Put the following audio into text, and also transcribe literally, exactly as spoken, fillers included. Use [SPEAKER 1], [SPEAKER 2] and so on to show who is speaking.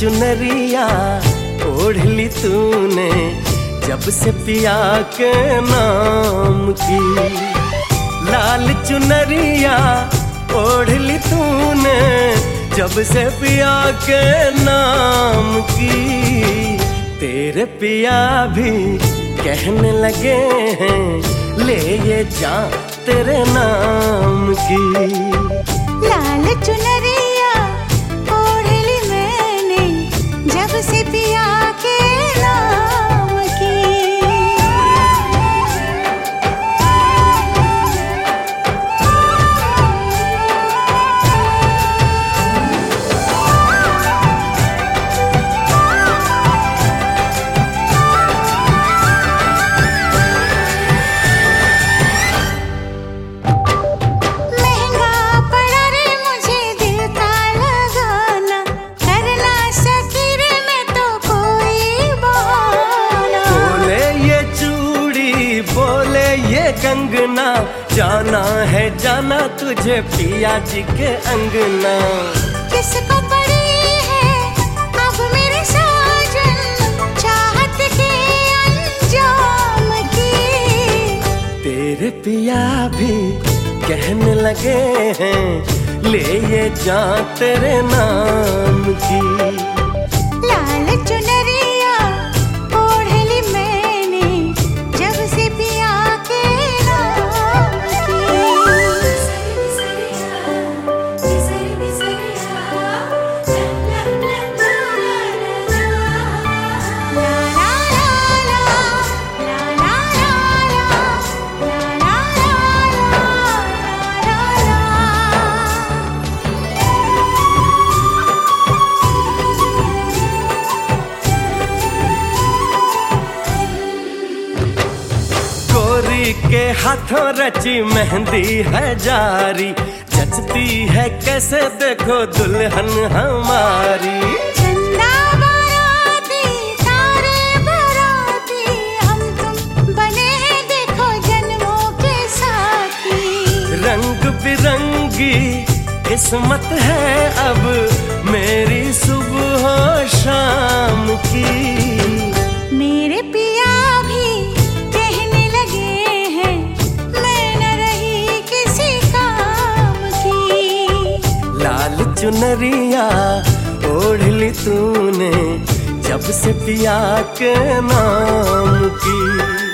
[SPEAKER 1] चुनरिया ओढ़ ली तूने जब से पिया के नाम की। लाल चुनरिया ओढ़ ली तूने जब से पिया के नाम की। तेरे पिया भी कहने लगे हैं ले ये जा तेरे नाम की।
[SPEAKER 2] लाल चुनरिया ओढ़ ली मैंने जब से पिया के नाम की।
[SPEAKER 1] कंगना जाना है जाना तुझे पिया जी के अंगना।
[SPEAKER 2] किसको पड़ी है अब मेरे साजन चाहत के अंजाम की।
[SPEAKER 1] तेरे पिया भी कहने लगे हैं ले ये जा तेरे नाम की।
[SPEAKER 2] लाल चुनरिया ओढ़ ली मैंने जब से पिया के
[SPEAKER 1] के हाथों रची मेहंदी है जारी जचती है कैसे देखो दुल्हन हमारी।
[SPEAKER 2] चंदा बाराती तारे बाराती हम तुम बने हैं देखो जन्मों के साथी।
[SPEAKER 1] रंग बिरंगी किस्मत है अब मेरी सुबह शाम की।
[SPEAKER 2] मेरे पिया भी
[SPEAKER 1] चुनरिया ओढ़ ली तूने जब से पिया के नाम की।